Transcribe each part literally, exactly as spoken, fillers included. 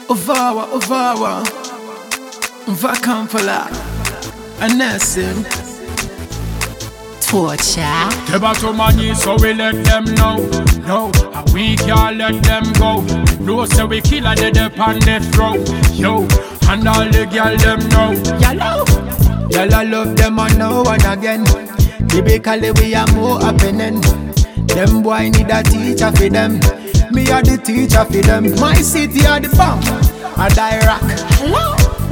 Uvawa, Uvawa, Vakampala, Anasim, Torture. Tebato money, so we let them know. No, and we can't let them go. No, so we kill a dead upon the throat. Yo, and all the girl them know. Yellow, Yellow love them on now and again. Typically we are more happening. Them boy need a teacher for them. Me are the teacher for them. My city are the bomb. And I rock. Hello.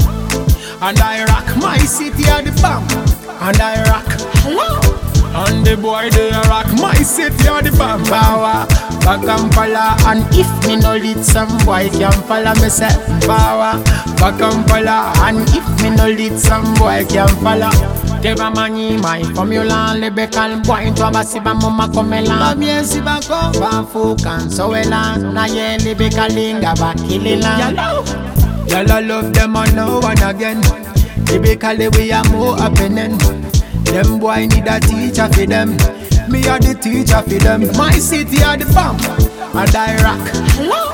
And I rock. My city are the bomb. And I rock. Hello. And the boy they rock. My city are the bomb. Power. Vakampala. And if me no lead some boy can follow me say power. Vakampala. And if me no lead some boy can follow. Teva mani my formula lyrical boy to abasiba mama komela Mamie sibako bafu kan sowela na ye lyrical linga bakilila Yellow Yellow love them on now and again. Typically we are more happening. Them boy need a teacher for them. Me are the teacher for them. My city are the bomb. And I rock. Hello.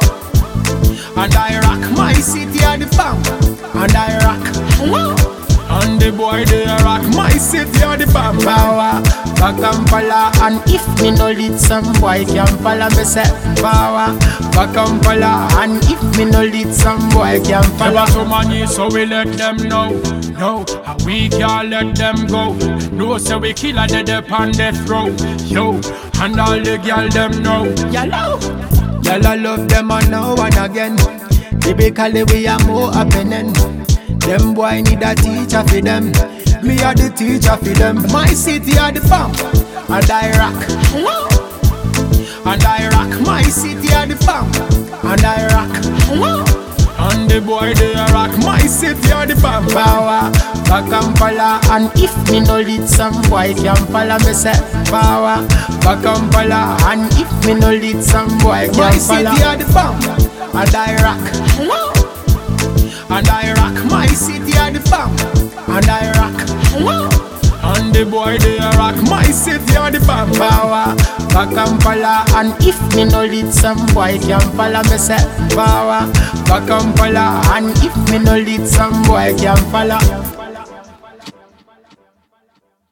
And I rock. My city are the bomb. And I rock. Hello. And the boy they rock. My city are the bomb. Power, Vakampala. And if me no lead some boy can follow me say power, Vakampala. And if me no lead some boy can follow. Tebato money, so we let them know. No, and we can't let them go. No, so we kill a dead upon the throat. Yo, and all the girl them know. Yellow, Yellow love them on now and again. Typically we are more happening. Them boy need a teacher for them. Me are the teacher for them. My city are the bomb. And I rock. Hello. And I rock. My city are the bomb. And I rock. Hello. And the boy they rock. My city are the bomb. Power, Vakampala. And if me no lead some boy can follow me say power, Vakampala. And if me no lead some boy can my follow. My city are the bomb. And I rock. Hello. And I rock. My city are the bomb. And I rock. Hello. And the boy they rock. My city are the bomb. Power, Vakampala. And if me no lead some boy can follow me say power, Vakampala. And if me no lead some boy can follow.